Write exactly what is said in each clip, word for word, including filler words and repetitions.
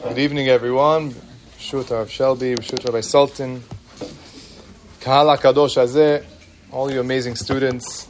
Good evening, everyone. B'shut Rav Shelby, B'shut Rabbi Sultan, Kahal HaKadosh Hazeh, all you amazing students.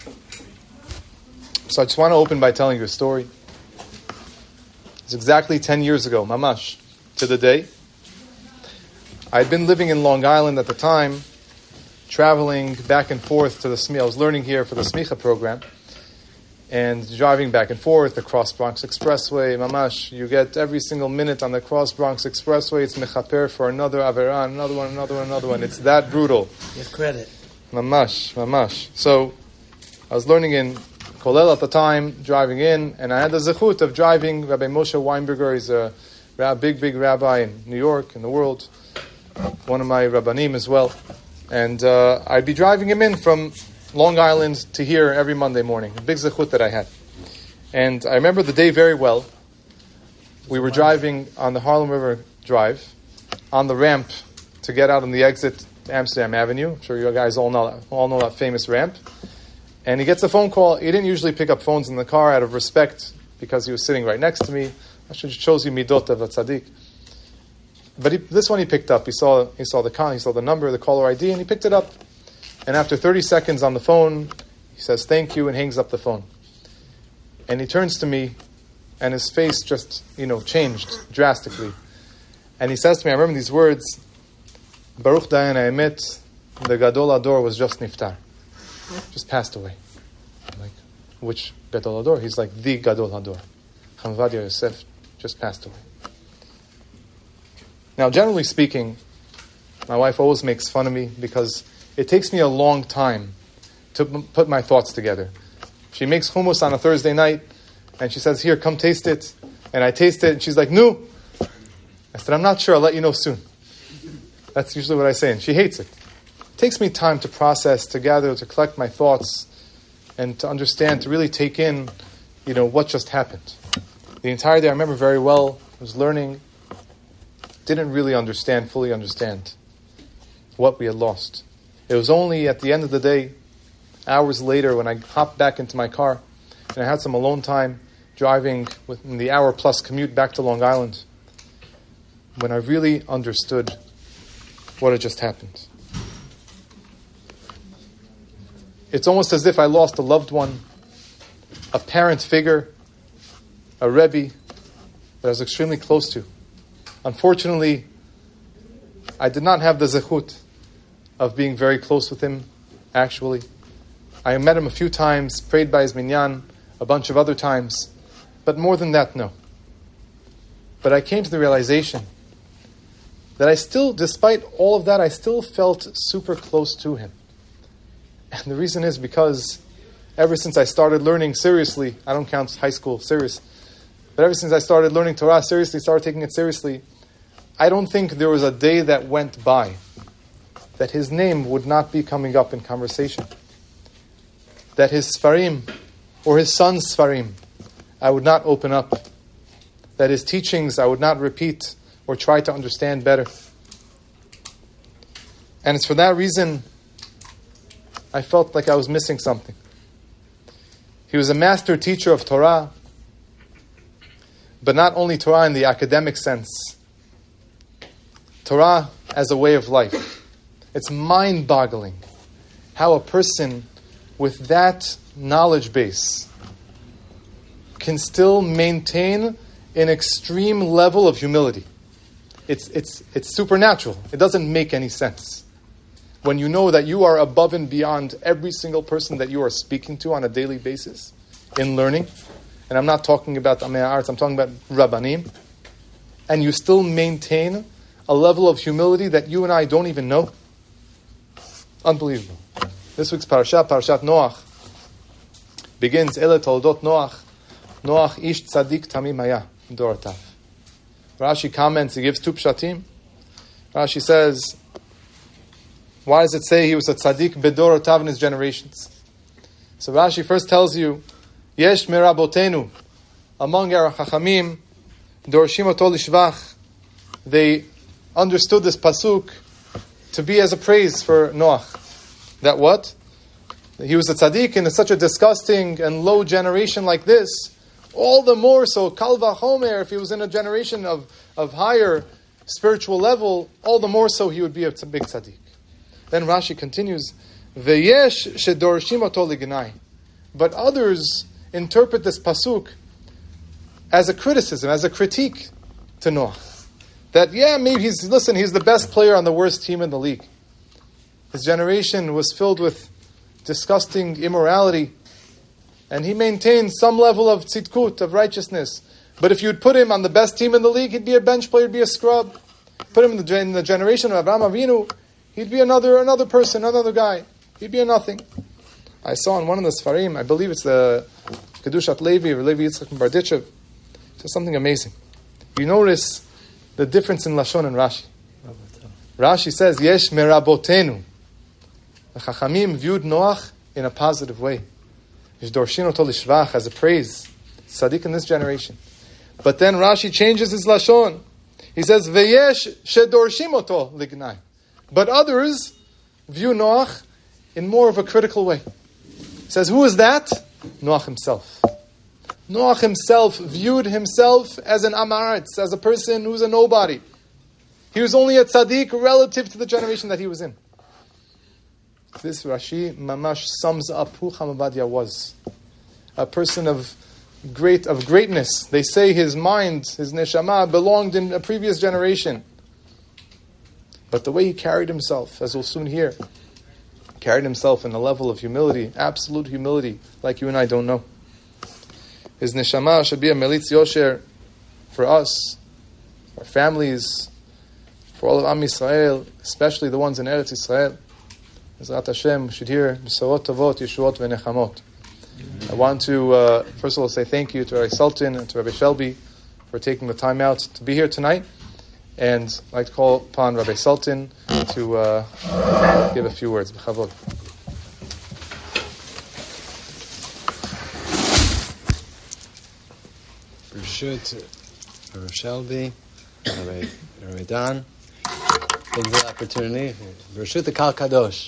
So I just want to open by telling you a story. It's exactly ten years ago, mamash, to the day. I had been living in Long Island at the time, traveling back and forth to the Smicha. I was learning here for the Smicha program. And driving back and forth, the Cross Bronx Expressway, mamash, you get every single minute on the Cross Bronx Expressway, it's mechaper for another Averan, another one, another one, another one. It's that brutal. Give credit. Mamash, mamash. So, I was learning in Kolel at the time, driving in, and I had the zechut of driving Rabbi Moshe Weinberger. He's a big, big rabbi in New York, in the world, one of my rabbanim as well. And uh, I'd be driving him in from Long Island to here every Monday morning. A big zechut that I had. And I remember the day very well. We were driving on the Harlem River Drive, on the ramp to get out on the exit to Amsterdam Avenue. I'm sure you guys all know, all know that famous ramp. And he gets a phone call. He didn't usually pick up phones in the car out of respect because he was sitting right next to me. I should shows you midot of a tzaddik. But he, this one he picked up. He saw he saw the con, he saw the number, the caller I D, and he picked it up. And after thirty seconds on the phone, he says, "Thank you," and hangs up the phone. And he turns to me, and his face just, you know, changed drastically. And he says to me, I remember these words, "Baruch Dayan Ha'emet, the Gadol Ador was just niftar, just passed away." I'm like, which Gadol Ador? He's like, the Gadol Ador. Chaim Ovadia Yosef just passed away. Now, generally speaking, my wife always makes fun of me because it takes me a long time to put my thoughts together. She makes hummus on a Thursday night, and she says, "Here, come taste it." And I taste it, and she's like, "No." I said, "I'm not sure. I'll let you know soon." That's usually what I say, and she hates it. It takes me time to process, to gather, to collect my thoughts, and to understand, to really take in, you know, what just happened. The entire day, I remember very well, I was learning, didn't really understand, fully understand what we had lost. It was only at the end of the day, hours later, when I hopped back into my car and I had some alone time driving within the hour plus commute back to Long Island, when I really understood what had just happened. It's almost as if I lost a loved one, a parent figure, a Rebbe that I was extremely close to. Unfortunately, I did not have the zechut of being very close with him, actually. I met him a few times, prayed by his minyan, a bunch of other times, but more than that, no. But I came to the realization that I still, despite all of that, I still felt super close to him. And the reason is because ever since I started learning seriously, I don't count high school serious, but ever since I started learning Torah seriously, started taking it seriously, I don't think there was a day that went by that his name would not be coming up in conversation. That his Sfarim, or his son's Sfarim, I would not open up. That his teachings I would not repeat or try to understand better. And it's for that reason I felt like I was missing something. He was a master teacher of Torah, but not only Torah in the academic sense. Torah as a way of life. It's mind-boggling how a person with that knowledge base can still maintain an extreme level of humility. It's it's it's supernatural. It doesn't make any sense. When you know that you are above and beyond every single person that you are speaking to on a daily basis in learning, and I'm not talking about Amei Haaretz, I'm talking about Rabbanim, and you still maintain a level of humility that you and I don't even know. Unbelievable. This week's parasha, Parashat Noach, begins, Ele Toldot Noach, Noach ish tzadik tamim haya, Doratav. Rashi comments, he gives two pshatim. Rashi says, why does it say he was a tzaddik bedorotav in his generations? So Rashi first tells you, Yesh merabotenu, among our chachamim, dorshim oto lishvach, they understood this pasuk to be as a praise for Noach. That what? That he was a tzaddik in such a disgusting and low generation like this. All the more so, Kal Vachomer, if he was in a generation of, of higher spiritual level, all the more so he would be a big tzaddik. Then Rashi continues, V'yesh shedorshim oto lignai. But others interpret this pasuk as a criticism, as a critique to Noah. That, yeah, maybe he's, listen, he's the best player on the worst team in the league. His generation was filled with disgusting immorality, and he maintained some level of tzidkut, of righteousness. But if you'd put him on the best team in the league, he'd be a bench player, he'd be a scrub. Put him in the, in the generation of Avraham Avinu, he'd be another another person, another guy. He'd be a nothing. I saw in one of the Sfarim, I believe it's the Kedushat Levi, or Levi Yitzchak from Barditchev, it says something amazing. You notice the difference in Lashon and Rashi. Rashi says, Yesh merabotenu. The Chachamim viewed Noach in a positive way. Dorshin oto lishvach, as a praise. Tzaddik in this generation. But then Rashi changes his Lashon. He says, V'yesh shedorshim oto lignai. But others view Noach in more of a critical way. He says, who is that? Noach himself. Noach himself viewed himself as an amaretz, as a person who's a nobody. He was only a tzaddik relative to the generation that he was in. This Rashi mamash sums up who Chacham Ovadia was. A person of great of greatness. They say his mind, his neshama, belonged in a previous generation. But the way he carried himself, as we'll soon hear, carried himself in a level of humility, absolute humility, like you and I don't know. His neshama should be a melitz yosher for us, our families, for all of Am Yisrael, especially the ones in Eretz Yisrael. Ezrat Hashem should hear B'sorot Tovot, Yeshuot V'Nechamot. I want to, uh, first of all, say thank you to Rabbi Sultan and to Rabbi Shelby for taking the time out to be here tonight. And I'd like to call upon Rabbi Sultan to uh, give a few words. B'chavod. Reshut, Rabbi Shelby, Rabbi, Rabbi Dan. Thank you for the opportunity. Reshut the Kal Kadosh.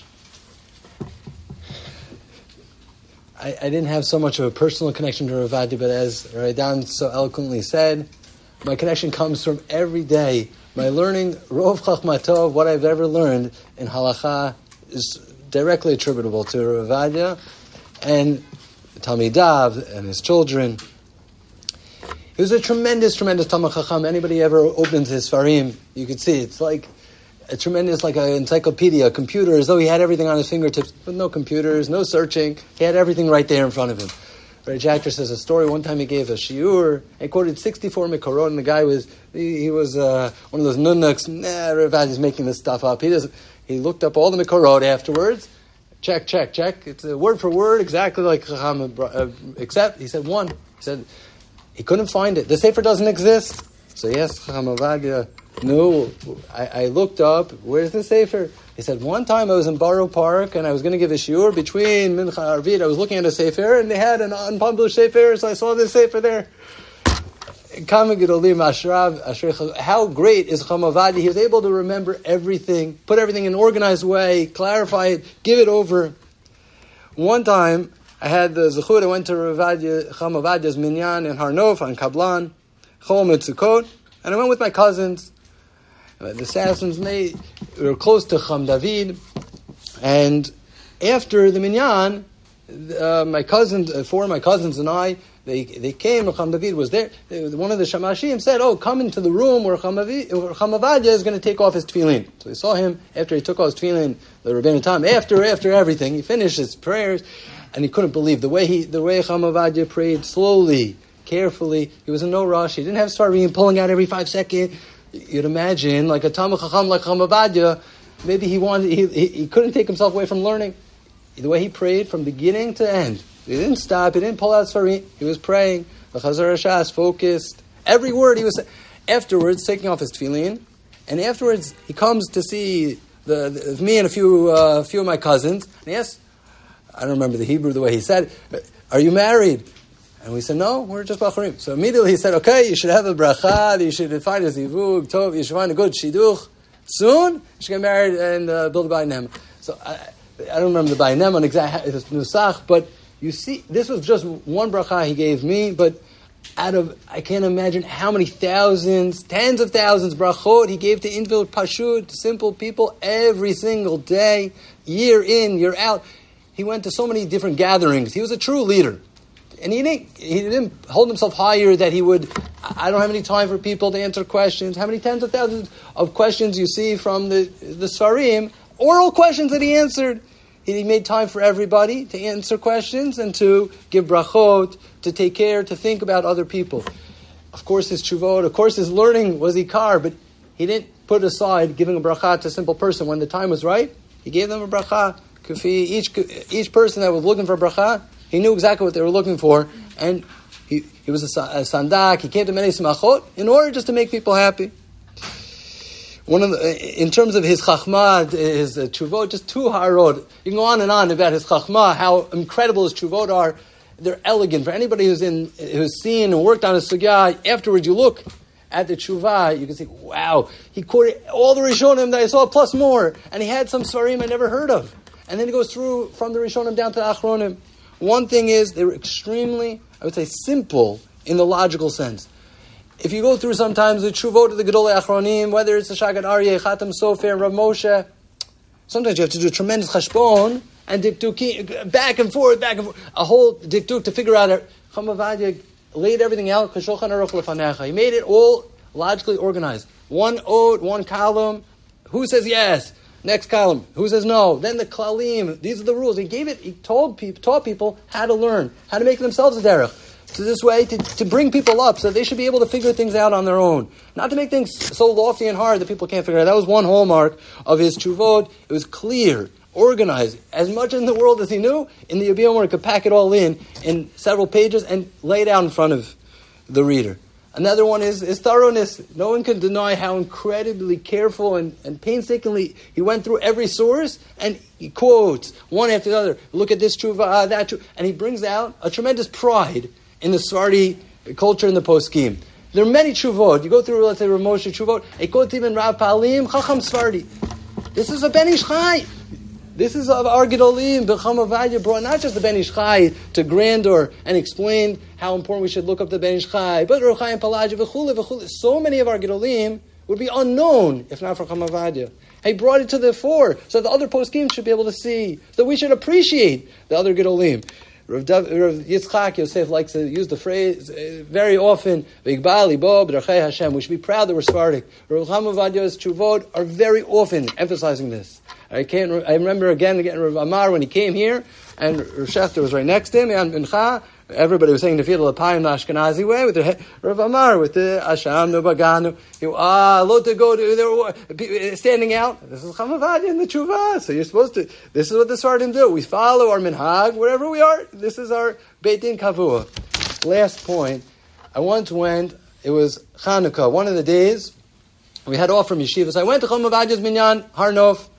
I, I didn't have so much of a personal connection to Ravadi, but as Raidan so eloquently said, my connection comes from every day. My learning, Rov Chachmato, what I've ever learned in Halacha is directly attributable to Ravadia and Talmidav and his children. He was a tremendous, tremendous Talmid Chacham. Anybody ever opens his Farim, you could see it's like a tremendous, like an encyclopedia, a computer, as though he had everything on his fingertips, but no computers, no searching. He had everything right there in front of him. Rabbi Jacker says a story. One time he gave a shiur and quoted sixty-four Mikorot, and the guy was, he, he was uh, one of those nunnuks. Nah, Rav is making this stuff up. He doesn't. He looked up all the Mikorot afterwards. Check, check, check. It's a word for word, exactly like Chacham, uh, except he said one. He said he couldn't find it. The Sefer doesn't exist. So yes, Chacham Ovadia. No, I, I looked up, where's the Sefer? He said, one time I was in Borough Park and I was going to give a shiur between Mincha and Arvit. I was looking at a Sefer and they had an unpublished Sefer, so I saw this Sefer there. How great is Chacham Ovadia? He was able to remember everything, put everything in an organized way, clarify it, give it over. One time, I had the Zechut, I went to Chacham Ovadia's Minyan in Har Nof on Kablan, Chol Mitzukot, and I went with my cousins. The Sassons, they were close to Chacham David, and after the minyan, uh, my cousins, uh, four of my cousins and I, they they came. Chacham David was there. They, one of the Shamashim said, "Oh, come into the room where Chacham Ovadia is going to take off his tefillin." So we saw him after he took off his tefillin. The Rebbeinu Tam, after after everything, he finished his prayers, and he couldn't believe the way he the way Chacham Ovadia prayed slowly, carefully. He was in no rush. He didn't have Svarim pulling out every five seconds. You'd imagine, like a Talmid Chacham like Chacham Ovadia, maybe he wanted, he, he he couldn't take himself away from learning. The way he prayed from beginning to end, he didn't stop. He didn't pull out Svarim. He was praying. The Chazar Shas focused. Every word he was. Afterwards, taking off his tefillin, and afterwards he comes to see the, the me and a few uh, few of my cousins. And he asks, I don't remember the Hebrew the way he said, "Are you married?" And we said, no, we're just bachurim. So immediately he said, okay, you should have a bracha, you should find a zivug, tov, you should find a good shidduch. Soon, you should get married and uh, build a Bayit Nema. So I, I don't remember the Bayit Nema on exact nusach, but you see, this was just one bracha he gave me, but out of, I can't imagine how many thousands, tens of thousands, brachot he gave to individual pashut, simple people, every single day, year in, year out. He went to so many different gatherings. He was a true leader. And he didn't, he didn't hold himself higher that he would, I don't have any time for people to answer questions. How many tens of thousands of questions you see from the, the Sfarim, oral questions that he answered. He made time for everybody to answer questions and to give brachot, to take care, to think about other people. Of course, his tshuvot, of course, his learning was ikar, but he didn't put aside giving a bracha to a simple person. When the time was right, he gave them a bracha. Each, each person that was looking for a bracha, he knew exactly what they were looking for, and he, he was a, a sandak. He came to many simachot in order just to make people happy. One of the, in terms of his chachma, his uh, tshuvot, just two harod. You can go on and on about his chachma, how incredible his tshuvot are. They're elegant. For anybody who's in, who's seen and worked on a sugya, afterwards you look at the tshuva, you can say, wow, he quoted all the Rishonim that I saw, plus more. And he had some svarim I never heard of. And then he goes through from the Rishonim down to the Achronim. One thing is, they were extremely, I would say, simple in the logical sense. If you go through sometimes the Tshuvot of the Gedolei Achronim, whether it's the Shagat Aryeh, Chatam Sofer, Rav Moshe, sometimes you have to do a tremendous chashbon and diktuk, back and forth, back and forth, a whole diktuk to figure out it. Chacham Ovadia laid everything out, Shulchan Aruch Lefanecha. He made it all logically organized. One ode, one column. Who says yes? Next column. Who says no? Then the klalim. These are the rules. He gave it. He told people, taught people how to learn, how to make themselves a derech. So this way, to, to bring people up, so they should be able to figure things out on their own. Not to make things so lofty and hard that people can't figure it out. That was one hallmark of his tshuvot. It was clear, organized. As much in the world as he knew, in the Yabiyom, he could pack it all in, in several pages, and lay it out in front of the reader. Another one is, is thoroughness. No one can deny how incredibly careful and, and painstakingly he went through every source, and he quotes one after the other. Look at this tshuva, uh, that tshuva. And he brings out a tremendous pride in the Sephardi culture and the poskim. There are many tshuvot. You go through, let's say, Rav Moshe tshuvot, Ekot even Rav Palim, Chacham Sephardi. This is a Ben Ish Chai. This is of our Gedolim. B'cham Ovadia brought not just the Ben Ish Chai to grandeur and explained how important we should look up the Ben Ish Chai, but Rav Chaim Palagi v'chule v'chule. So many of our Gedolim would be unknown if not for Chacham Ovadia. He brought it to the fore so the other poskim should be able to see, so we should appreciate the other Gedolim. Rav, Dav, Rav Yitzchak Yosef likes to use the phrase uh, very often, V'yigbal libo b'derechei Hashem. We should be proud that we're Sephardic. Rav Chacham Ovadia's tshuvot are very often emphasizing this. I can't. I remember again, again Rav Amar when he came here, and Rav Shechter was right next to him, and Mincha. Everybody was saying the Tefillah L'Payim the Ashkenazi way with the head, Rav Amar with the Asham no Baganu. You ah, lo to go to they were standing out. This is Chacham Ovadia in the Tshuva. So you're supposed to. This is what the Sfardim do. We follow our minhag wherever we are. This is our Beit Din Kavua. Last point. I once went. It was Chanukah, one of the days. We had off from yeshiva. So I went to Chacham Ovadia's minyan, Har Nof.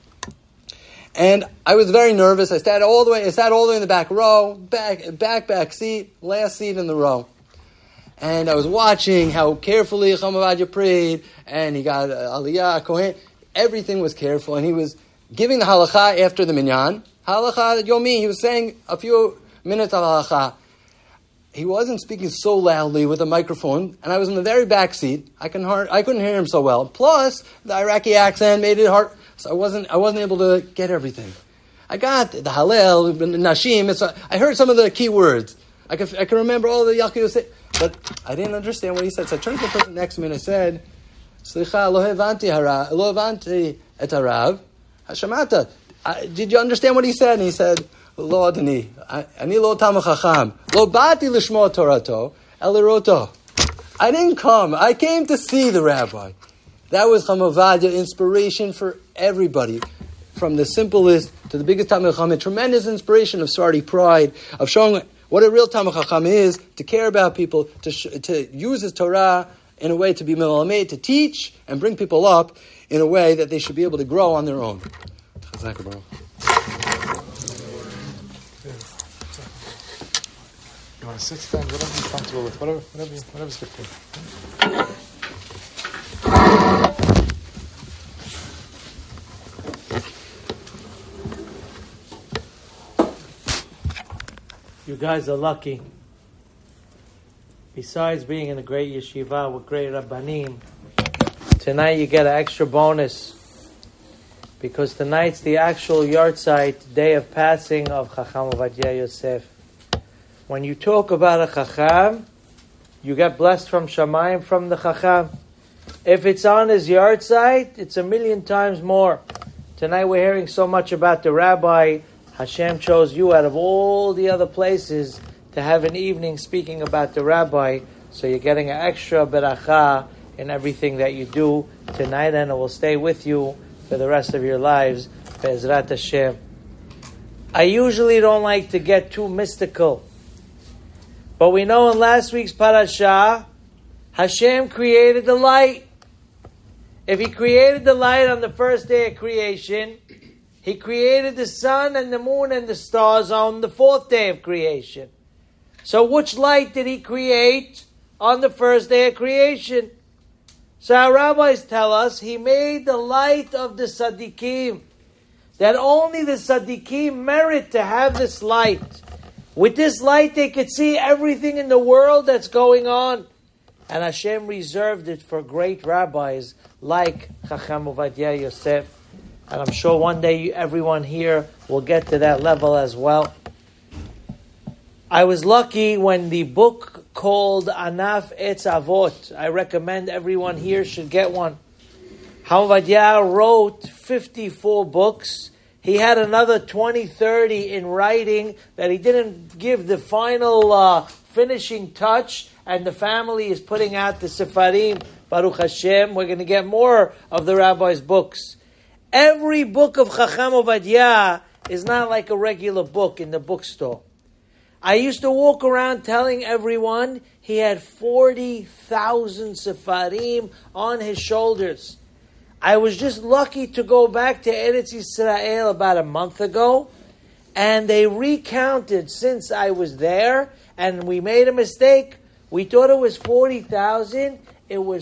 And I was very nervous. I sat all the way. I sat all the way in the back row, back, back, back seat, last seat in the row. And I was watching how carefully Chacham Ovadia prayed, and he got uh, Aliyah, Kohen. Everything was careful, and he was giving the halacha after the minyan. Halacha Yomi. He was saying a few minutes of halacha. He wasn't speaking so loudly with a microphone, and I was in the very back seat. I couldn't hard, I couldn't hear him so well. Plus, the Iraqi accent made it hard. So I wasn't I wasn't able to get everything. I got the Hallel, the Nashim. It's a, I heard some of the key words. I could I can remember all the Yaakov said, but I didn't understand what he said. So I turned to the person next to me and I said, "Slicha, lo hevanti hara, lo hevanti et harav, hashamata." Did you understand what he said? And he said, "Lo adoni, ani lo tamach chacham, lo bati lishmo torato, eliroto." I didn't come. I came to see the rabbi. That was Chacham Ovadia, inspiration for everybody, from the simplest to the biggest Talmid Chacham. Tremendous inspiration of Sephardi pride, of showing what a real Talmid Chacham is, to care about people, to sh- to use his Torah in a way to be Melamed, to teach and bring people up in a way that they should be able to grow on their own. You want to sit, stand, whatever you're comfortable with, whatever, whatever, whatever's good for you. You guys are lucky besides being in a great yeshiva with great rabbanim, tonight you get an extra bonus. Because tonight's the actual yahrzeit, day of passing of Chacham Ovadia Yosef. When you talk about a Chacham, you get blessed from Shamayim, from the Chacham. If it's on his yahrzeit, it's a million times more. Tonight we're hearing so much about the rabbi. Hashem chose you out of all the other places to have an evening speaking about the rabbi. So you're getting an extra beracha in everything that you do tonight, and it will stay with you for the rest of your lives, Be'ezrat Hashem. I usually don't like to get too mystical, but we know in last week's parasha, Hashem created the light. If He created the light on the first day of creation, He created the sun and the moon and the stars on the fourth day of creation. So which light did He create on the first day of creation? So our rabbis tell us He made the light of the tzaddikim, that only the tzaddikim merit to have this light. With this light they could see everything in the world that's going on. And Hashem reserved it for great rabbis like Chacham Ovadia Yosef. And I'm sure one day everyone here will get to that level as well. I was lucky when the book called Anaf Etz Avot, I recommend everyone here should get one. Chacham Ovadia wrote fifty-four books. He had another twenty, thirty in writing that he didn't give the final uh, finishing touch, and the family is putting out the Sefarim. Baruch Hashem, we're going to get more of the rabbi's books. Every book of Chacham Ovadia is not like a regular book in the bookstore. I used to walk around telling everyone he had forty thousand Sefarim on his shoulders. I was just lucky to go back to Eretz Yisrael about a month ago, and they recounted since I was there, and we made a mistake. We thought it was forty thousand. It was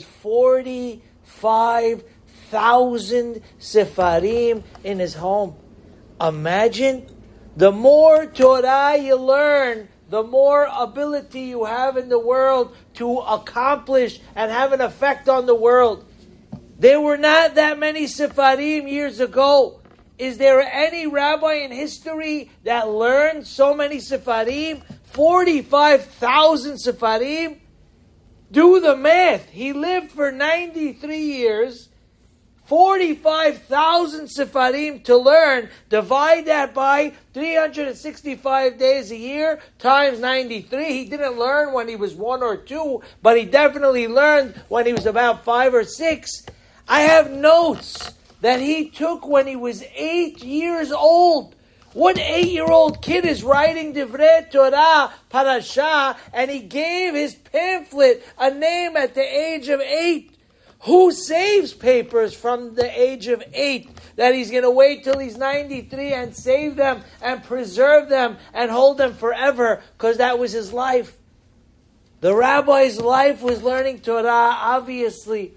forty-five thousand Sefarim in his home. Imagine. The more Torah you learn, the more ability you have in the world to accomplish and have an effect on the world. There were not that many Sefarim years ago. Is there any rabbi in history that learned so many Sefarim? forty-five thousand Sefarim? Do the math. He lived for ninety-three years. forty-five thousand Sefarim to learn. Divide that by three hundred sixty-five days a year times ninety-three. He didn't learn when he was one or two, but he definitely learned when he was about five or six. I have notes that he took when he was eight years old. What eight-year-old kid is writing Divrei Torah, Parashah, and he gave his pamphlet a name at the age of eight? Who saves papers from the age of eight that he's going to wait till he's ninety-three and save them and preserve them and hold them forever because that was his life? The rabbi's life was learning Torah, obviously.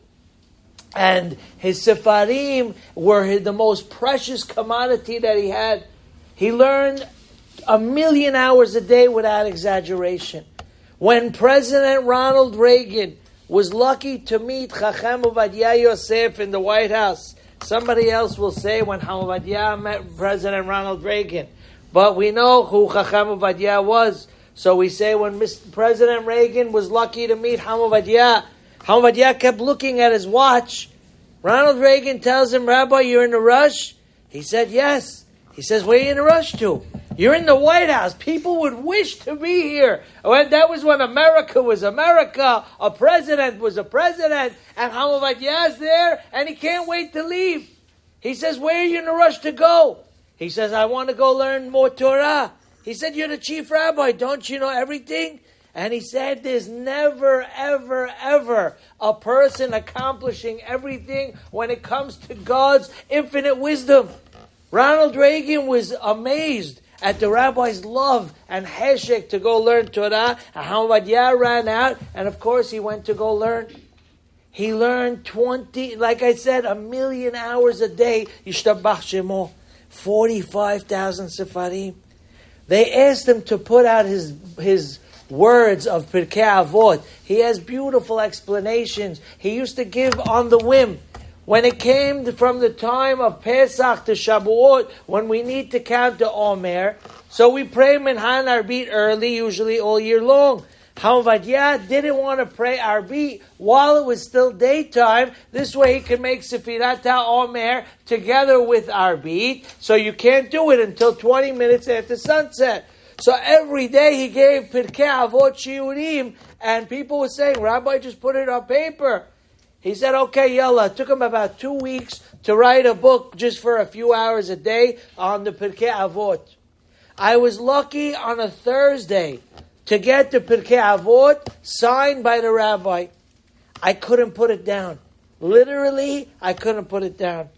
And his Sefarim were the most precious commodity that he had. He learned a million hours a day without exaggeration. When President Ronald Reagan was lucky to meet Chacham Ovadia Yosef in the White House. Somebody else will say when Chacham Ovadia met President Ronald Reagan. But we know who Chacham Ovadia was. So we say when Mister President Reagan was lucky to meet Chacham Ovadia, Chacham Ovadia kept looking at his watch. Ronald Reagan tells him, Rabbi, you're in a rush? He said, yes. He says, where are you in a rush to? You're in the White House. People would wish to be here. That was when America was America. A president was a president. And Chacham Ovadia is there, and he can't wait to leave. He says, where are you in a rush to go? He says, I want to go learn more Torah. He said, you're the chief rabbi. Don't you know everything? And he said, there's never, ever, ever a person accomplishing everything when it comes to God's infinite wisdom. Ronald Reagan was amazed at the rabbi's love and heshek to go learn Torah. And Chacham Ovadia ran out, and of course he went to go learn. He learned twenty, like I said, a million hours a day. Yishtabach Shemo, forty-five thousand Sefarim. They asked him to put out his his words of Pirkei Avot. He has beautiful explanations. He used to give on the whim. When it came from the time of Pesach to Shavuot, when we need to count the Omer, so we pray Minhan Arbit early, usually all year long. Havadia didn't want to pray Arbit while it was still daytime. This way he could make Sefirat HaOmer together with Arbit. So you can't do it until twenty minutes after sunset. So every day he gave Pirkei Avot Shiurim, and people were saying, Rabbi, just put it on paper. He said, okay, yalla. It took him about two weeks to write a book just for a few hours a day on the Pirkei Avot. I was lucky on a Thursday to get the Pirkei Avot signed by the rabbi. I couldn't put it down. Literally, I couldn't put it down.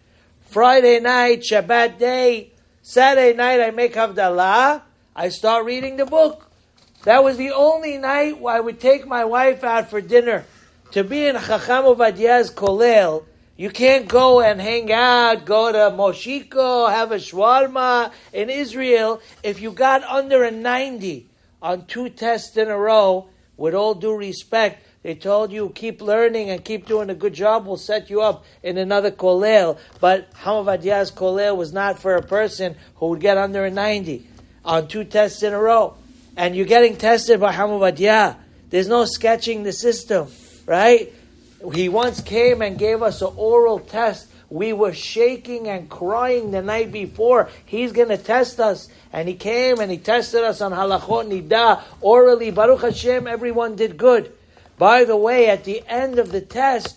Friday night, Shabbat day, Saturday night, I make Havdalah. I start reading the book. That was the only night where I would take my wife out for dinner. To be in Chacham Ovadiah's Kolel, you can't go and hang out, go to Moshiko, have a shawarma in Israel. If you got under a ninety on two tests in a row, with all due respect, they told you keep learning and keep doing a good job, we'll set you up in another Kolel. But Chacham Ovadiah's Kolel was not for a person who would get under a ninety on two tests in a row. And you're getting tested by Chacham Ovadiah. There's no sketching the system, right? He once came and gave us an oral test. We were shaking and crying the night before. He's going to test us. And he came and he tested us on halachot nida. Orally, Baruch Hashem, everyone did good. By the way, at the end of the test,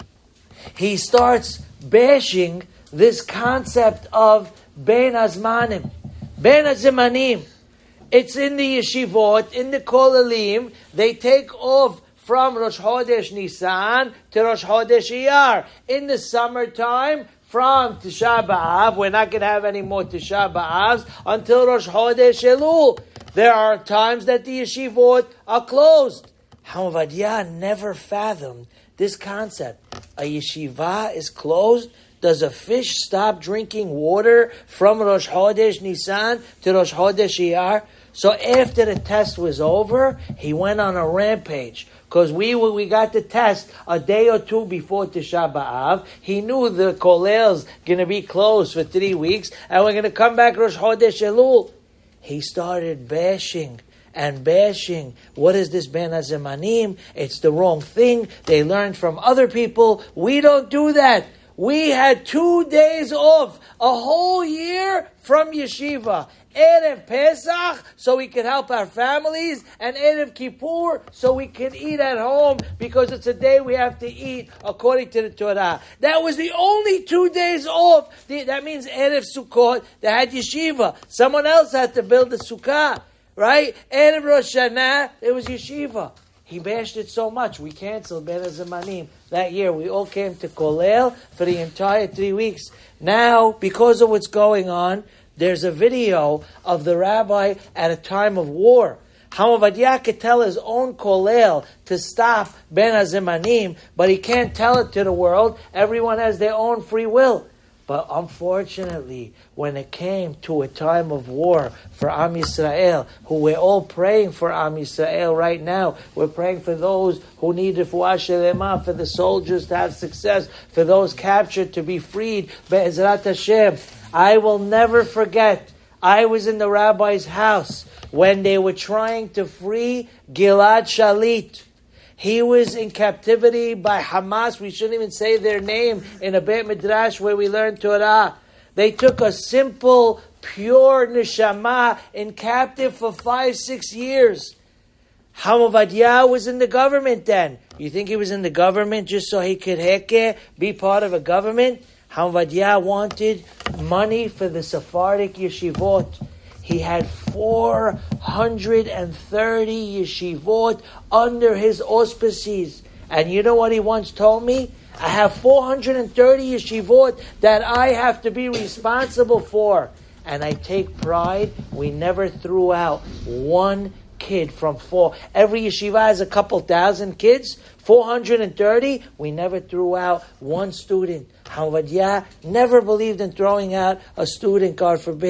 he starts bashing this concept of Ben Azmanim. Ben Azmanim. It's in the yeshivot, in the kolelim. They take off from Rosh Chodesh Nisan to Rosh Chodesh Iyar. In the summertime, from Tisha B'Av, we're not going to have any more Tisha B'Avs until Rosh Chodesh Elul. There are times that the yeshivot are closed. Chacham Ovadiah never fathomed this concept. A yeshiva is closed. Does a fish stop drinking water from Rosh Chodesh Nisan to Rosh Chodesh Iyar? So after the test was over, he went on a rampage. Because we we got the test a day or two before Tisha B'Av. He knew the Kolel's going to be closed for three weeks. And we're going to come back Rosh Chodesh Elul. He started bashing and bashing. What is this Ben Azemanim? It's the wrong thing. They learned from other people. We don't do that. We had two days off a whole year from yeshiva. Erev Pesach, so we can help our families, and Erev Kippur, so we can eat at home, because it's a day we have to eat according to the Torah. That was the only two days off. That means Erev Sukkot, they had yeshiva. Someone else had to build the sukkah, right? Erev Rosh Hashanah, it was yeshiva. He bashed it so much, we canceled Ben Azemanim. That year, we all came to Kolel for the entire three weeks. Now, because of what's going on, there's a video of the rabbi at a time of war. Chacham Ovadiah could tell his own Kolel to stop Ben Azemanim, but he can't tell it to the world. Everyone has their own free will. But unfortunately, when it came to a time of war for Am Yisrael, who we're all praying for Am Yisrael right now, we're praying for those who need refuah shelema, for the soldiers to have success, for those captured to be freed, Be'ezrat Hashem. I will never forget, I was in the rabbi's house when they were trying to free Gilad Shalit. He was in captivity by Hamas. We shouldn't even say their name in a Beit Midrash where we learn Torah. They took a simple, pure neshama in captive for five, six years. Chacham Ovadiah was in the government then. You think he was in the government just so he could heke, be part of a government? Chacham Ovadiah wanted money for the Sephardic yeshivot. He had four hundred thirty yeshivot under his auspices. And you know what he once told me? I have four hundred thirty yeshivot that I have to be responsible for. And I take pride, we never threw out one kid from four. Every yeshiva has a couple thousand kids. four hundred thirty, we never threw out one student. Chacham Ovadiah never believed in throwing out a student, God forbid.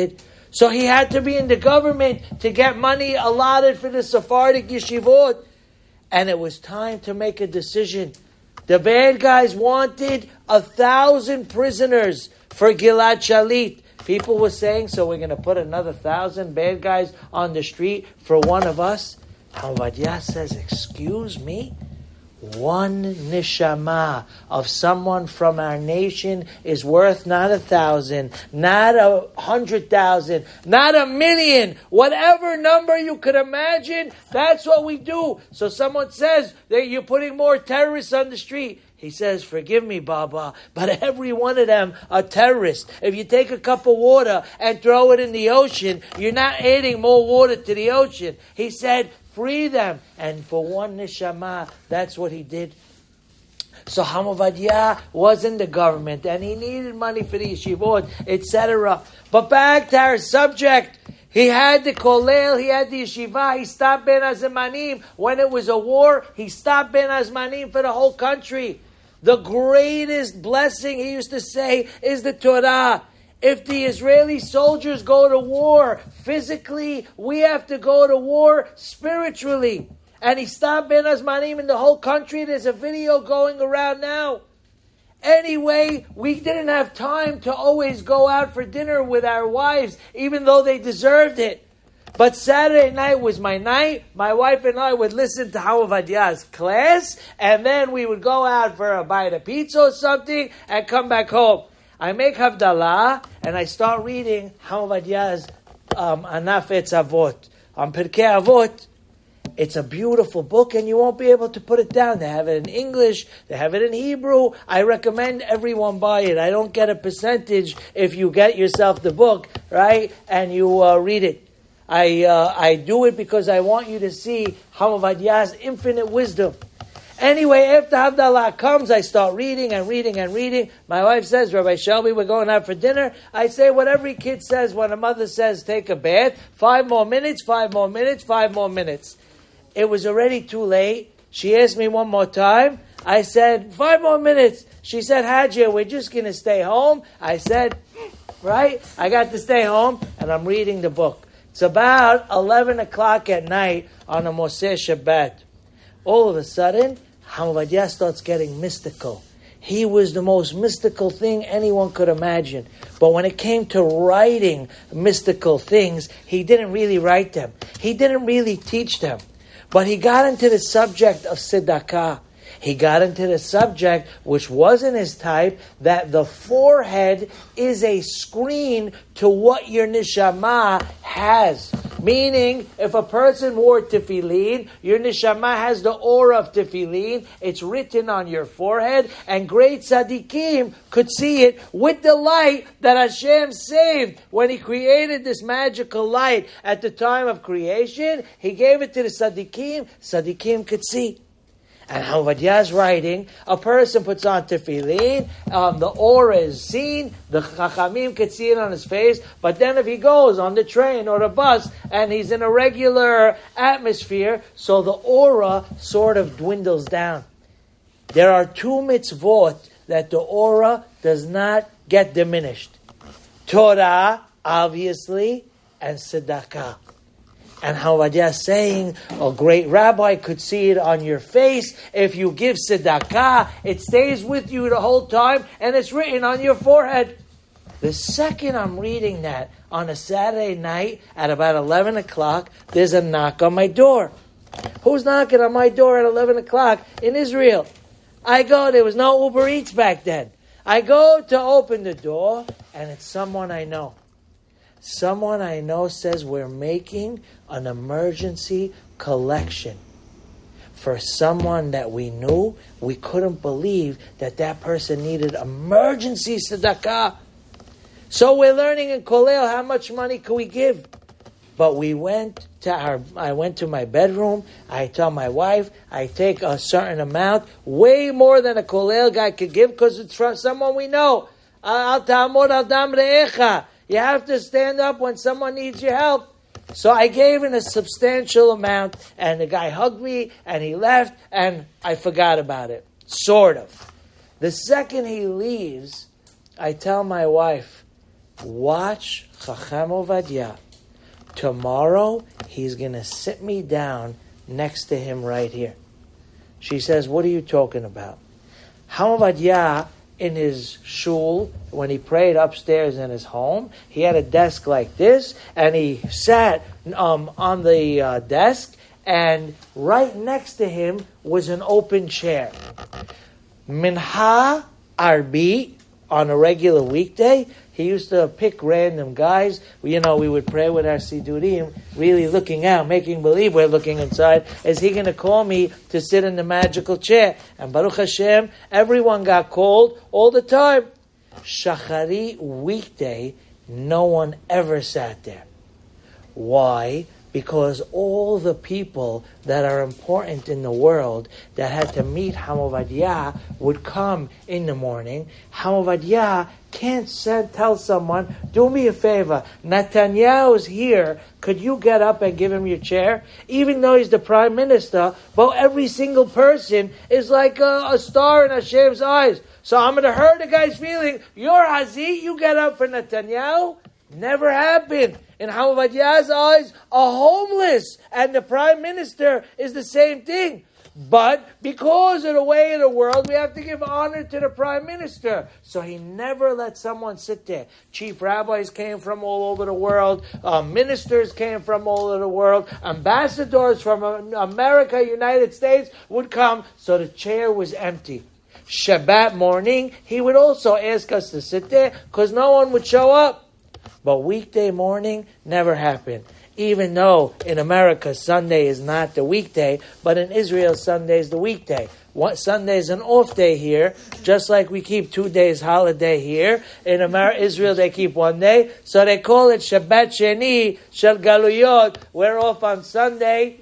So he had to be in the government to get money allotted for the Sephardic yeshivot. And it was time to make a decision. The bad guys wanted a thousand prisoners for Gilad Shalit. People were saying, so we're going to put another thousand bad guys on the street for one of us? Havadia says, excuse me? One neshama of someone from our nation is worth not a thousand, not a hundred thousand, not a million, whatever number you could imagine, that's what we do. So someone says that you're putting more terrorists on the street. He says, forgive me, Baba, but every one of them are terrorists. If you take a cup of water and throw it in the ocean, you're not adding more water to the ocean. He said, free them. And for one neshama, that's what he did. So Hamavadia was in the government and he needed money for the yeshivot, et cetera. But back to our subject. He had the kolel, he had the yeshiva, he stopped Ben Azmanim. When it was a war, he stopped Ben Azmanim for the whole country. The greatest blessing, he used to say, is the Torah. If the Israeli soldiers go to war physically, we have to go to war spiritually. And he stopped Ben Azmanim in the whole country. There's a video going around now. Anyway, we didn't have time to always go out for dinner with our wives, even though they deserved it. But Saturday night was my night. My wife and I would listen to Havadia's class, and then we would go out for a bite of pizza or something, and come back home. I make Havdalah, and I start reading Havadia's um, Anaf Etz Avot. On Pirkei Avot, it's a beautiful book, and you won't be able to put it down. They have it in English. They have it in Hebrew. I recommend everyone buy it. I don't get a percentage if you get yourself the book, right, and you uh, read it. I uh, I do it because I want you to see Havadia's infinite wisdom. Anyway, after Havdalah comes, I start reading and reading and reading. My wife says, Rabbi Shelby, we're going out for dinner. I say what every kid says when a mother says, take a bath. Five more minutes, five more minutes, five more minutes. It was already too late. She asked me one more time. I said, five more minutes. She said, Hajia, we're just going to stay home. I said, right? I got to stay home, and I'm reading the book. It's about eleven o'clock at night on a Moseh Shabbat. All of a sudden, Havadia starts getting mystical. He was the most mystical thing anyone could imagine. But when it came to writing mystical things, he didn't really write them. He didn't really teach them. But he got into the subject of tzedakah. He got into the subject, which wasn't his type, that the forehead is a screen to what your neshama has. Meaning, if a person wore tefillin, your neshama has the aura of tefillin. It's written on your forehead, and great tzaddikim could see it with the light that Hashem saved when He created this magical light at the time of creation. He gave it to the tzaddikim. Tzaddikim could see. And Havadia is writing, a person puts on tefillin, um, the aura is seen, the chachamim can see it on his face, but then if he goes on the train or the bus and he's in a regular atmosphere, so the aura sort of dwindles down. There are two mitzvot that the aura does not get diminished. Torah, obviously, and tzedakah. And Havadia is saying, a great rabbi could see it on your face. If you give tzedakah, it stays with you the whole time, and it's written on your forehead. The second I'm reading that, on a Saturday night at about eleven o'clock, there's a knock on my door. Who's knocking on my door at eleven o'clock in Israel? I go, there was no Uber Eats back then. I go to open the door, and it's someone I know. Someone I know says we're making an emergency collection for someone that we knew. We couldn't believe that that person needed emergency tzedakah. So we're learning in Kolel how much money can we give. But we went to our, I went to my bedroom. I tell my wife, I take a certain amount, way more than a Kolel guy could give because it's from someone we know. Al ta'amod al dam re'echa. You have to stand up when someone needs your help. So I gave him a substantial amount, and the guy hugged me, and he left, and I forgot about it. Sort of. The second he leaves, I tell my wife, watch Chacham Ovadia. Tomorrow, he's going to sit me down next to him right here. She says, what are you talking about? Chacham Ovadia, in his shul, when he prayed upstairs in his home, he had a desk like this, and he sat um, on the uh, desk, and right next to him was an open chair. Minha Arbi, on a regular weekday, he used to pick random guys. You know, we would pray with our Sidurim, really looking out, making believe we're looking inside. Is he going to call me to sit in the magical chair? And Baruch Hashem, everyone got called all the time. Shachari weekday, no one ever sat there. Why? Because all the people that are important in the world that had to meet Chacham Ovadia would come in the morning. Chacham Ovadia can't send, tell someone, do me a favor, Netanyahu's here, could you get up and give him your chair? Even though he's the prime minister, but every single person is like a, a star in Hashem's eyes. So I'm going to hurt the guy's feeling. You're Hazi, you get up for Netanyahu? Never happened. In Chacham Ovadia's eyes, a homeless and the prime minister is the same thing. But because of the way of the world, we have to give honor to the prime minister. So he never let someone sit there. Chief rabbis came from all over the world. Uh, ministers came from all over the world. Ambassadors from America, United States would come. So the chair was empty. Shabbat morning, he would also ask us to sit there because no one would show up. But weekday morning never happened. Even though in America Sunday is not the weekday, but in Israel Sunday is the weekday. What, Sunday is an off day here, just like we keep two days holiday here. In America, Israel they keep one day, so they call it Shabbat Sheni Shel Galuyot. We're off on Sunday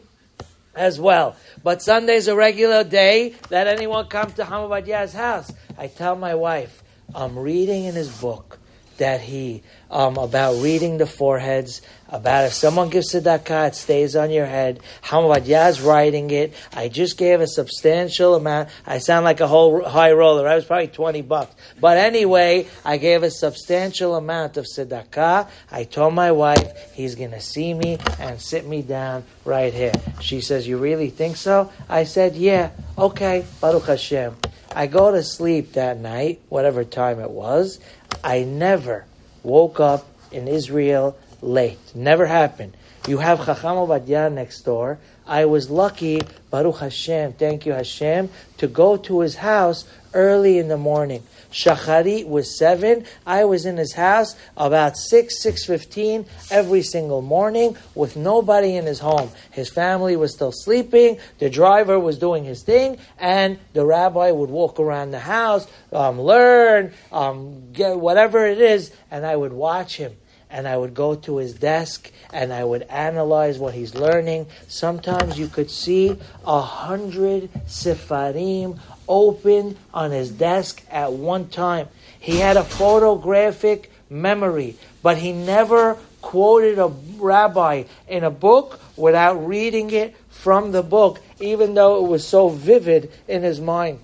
as well. But Sunday is a regular day that anyone come to Chacham Ovadia's house. I tell my wife, I'm reading in his book that he, um, about reading the foreheads, about if someone gives tzedakah, it stays on your head. Chacham Ovadia is writing it. I just gave a substantial amount. I sound like a whole high roller. I was probably twenty bucks. But anyway, I gave a substantial amount of tzedakah. I told my wife, he's going to see me and sit me down right here. She says, you really think so? I said, yeah. Okay, Baruch Hashem. I go to sleep that night, whatever time it was. I never woke up in Israel late. Never happened. You have Chacham Ovadia next door. I was lucky, Baruch Hashem, thank you Hashem, to go to his house early in the morning. Shacharit was seven. I was in his house about six, six fifteen every single morning with nobody in his home. His family was still sleeping. The driver was doing his thing, and the rabbi would walk around the house, um, learn, um, get whatever it is, and I would watch him. And I would go to his desk and I would analyze what he's learning. Sometimes you could see a hundred sefarim open on his desk at one time. He had a photographic memory, but he never quoted a rabbi in a book without reading it from the book, even though it was so vivid in his mind.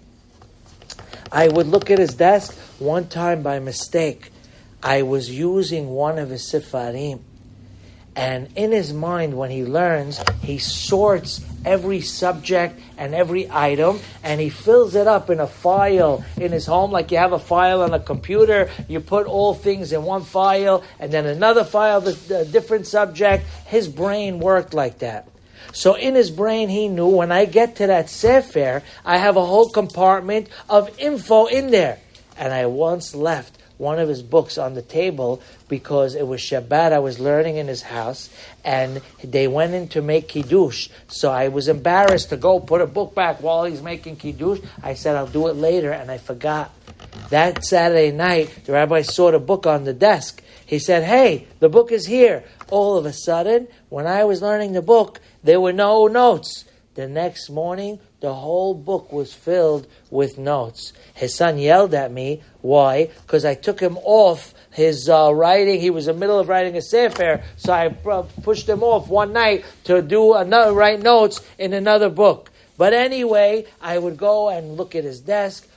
I would look at his desk one time by mistake. I was using one of his sefarim. And in his mind, when he learns, he sorts every subject and every item, and he fills it up in a file in his home, like you have a file on a computer. You put all things in one file, and then another file, the different subject. His brain worked like that. So in his brain, he knew when I get to that sefer, I have a whole compartment of info in there. And I once left one of his books on the table because it was Shabbat. I was learning in his house, and they went in to make Kiddush. So I was embarrassed to go put a book back while he's making Kiddush. I said, I'll do it later, and I forgot. That Saturday night, the rabbi saw the book on the desk. He said, hey, the book is here. All of a sudden, when I was learning the book, there were no notes. The next morning, the whole book was filled with notes. His son yelled at me. Why? Because I took him off his uh, writing. He was in the middle of writing a sefer, so I uh, pushed him off one night to do another, write notes in another book. But anyway, I would go and look at his desk.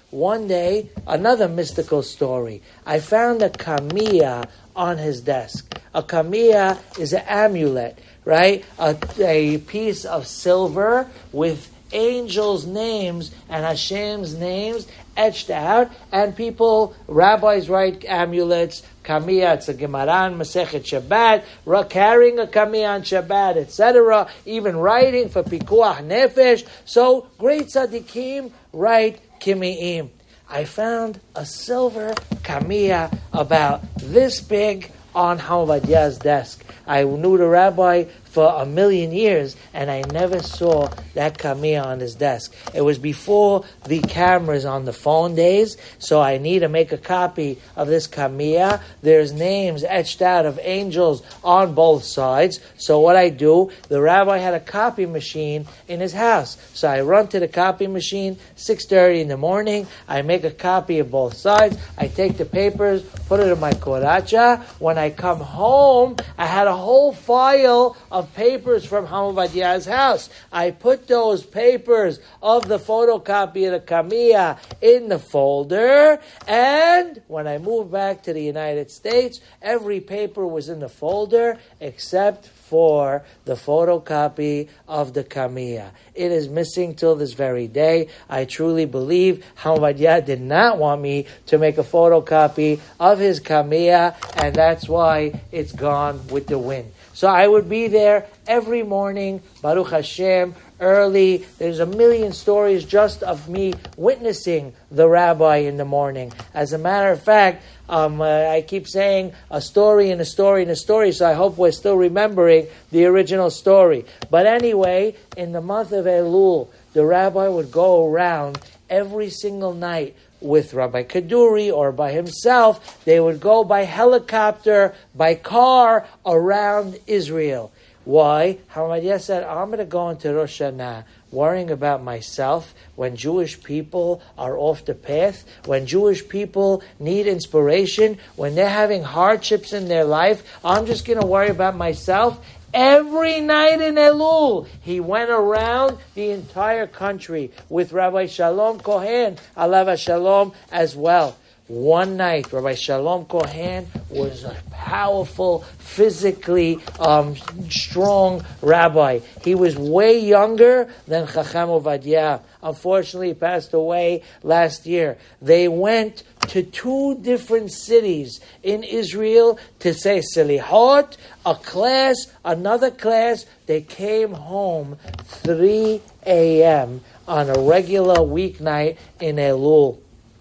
one day, another mystical story. I found a kamea on his desk. A kamea is an amulet, right? A, a piece of silver with angels' names and Hashem's names etched out, and people, rabbis write amulets, kamea, it's a Gemara, Masechet Shabbat, carrying a kamea on Shabbat, et cetera, even writing for Pikuach Nefesh. So, great tzaddikim write kimi'im. I found a silver kamea about this big on Hamavadya's desk. I knew the rabbi for a million years, and I never saw that kamea on his desk. It was before the cameras on the phone days, so I need to make a copy of this kamea. There's names etched out of angels on both sides. So what I do, the rabbi had a copy machine in his house. So I run to the copy machine, six thirty in the morning. I make a copy of both sides. I take the papers, put it in my koracha. When I come home, I had a whole file of papers from Hamavadya's house. I put those papers of the photocopy of the kamea in the folder, and when I moved back to the United States, every paper was in the folder except for the photocopy of the kamea. It is missing till this very day. I truly believe Hamavadya did not want me to make a photocopy of his kamea, and that's why it's gone with the wind. So I would be there every morning, Baruch Hashem, early. There's a million stories just of me witnessing the rabbi in the morning. As a matter of fact, um, uh, I keep saying a story and a story and a story, so I hope we're still remembering the original story. But anyway, in the month of Elul, the rabbi would go around every single night with Rabbi Kaduri or by himself. They would go by helicopter, by car, around Israel. Why? Hamavadya said, I'm going to go into Rosh Hashanah worrying about myself when Jewish people are off the path, when Jewish people need inspiration, when they're having hardships in their life. I'm just going to worry about myself. Every night in Elul, he went around the entire country with Rabbi Shalom Kohen, Alav Shalom, as well. One night, Rabbi Shalom Kohen was a powerful, physically um, strong rabbi. He was way younger than Chacham Ovadia. Unfortunately, he passed away last year. They went to two different cities in Israel to say Selihot, a class, another class. They came home three a.m. on a regular weeknight in Elul.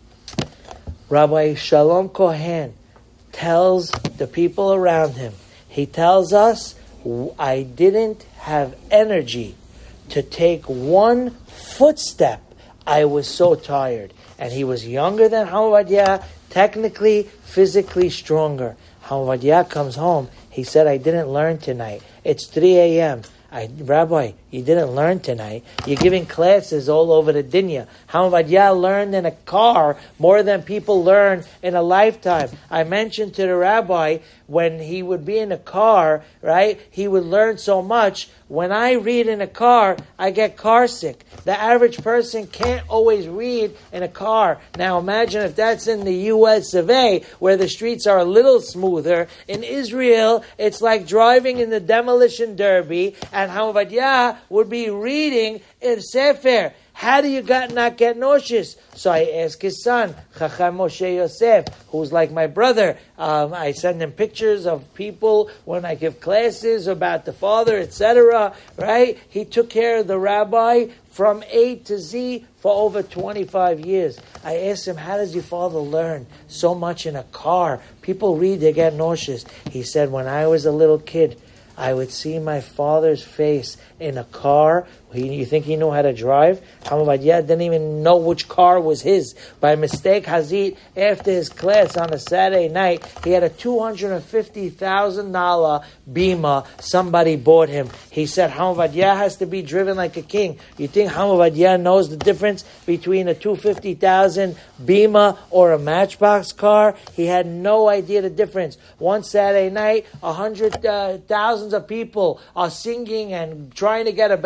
Rabbi Shalom Kohen tells the people around him, he tells us, I didn't have energy to take one footstep. I was so tired. And he was younger than Hamavadya, technically, physically stronger. Hamavadya comes home. He said, I didn't learn tonight. It's three a.m. I, Rabbi, you didn't learn tonight. You're giving classes all over the dinya. Hamavadya learned in a car more than people learn in a lifetime. I mentioned to the rabbi, when he would be in a car, right, he would learn so much. When I read in a car, I get car sick. The average person can't always read in a car. Now imagine if that's in the U S of A, where the streets are a little smoother. In Israel, it's like driving in the demolition derby, and Hamavadya would be reading in Sefer. How do you got, not get nauseous? So I ask his son, Chacham Moshe Yosef, who's like my brother. Um, I send him pictures of people when I give classes about the father, et cetera. Right? He took care of the rabbi from A to Z for over twenty-five years. I asked him, how does your father learn so much in a car? People read, they get nauseous. He said, when I was a little kid, I would see my father's face in a car. He, you think he knew how to drive? Hamavadya didn't even know which car was his. By mistake, Hazit, after his class on a Saturday night, he had a two hundred fifty thousand dollars Bima somebody bought him. He said, Hamavadya has to be driven like a king. You think Hamavadya knows the difference between a two hundred fifty thousand dollars Bima or a Matchbox car? He had no idea the difference. One Saturday night, a hundred uh, thousands of people are singing and trying to get a beracha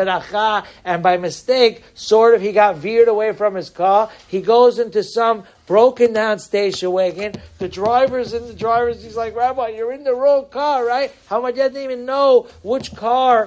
Torah, and by mistake, sort of, he got veered away from his car. He goes into some broken down station wagon. The driver's in the driver's, he's like, Rabbi, you're in the wrong car, right? How much? I didn't even know which car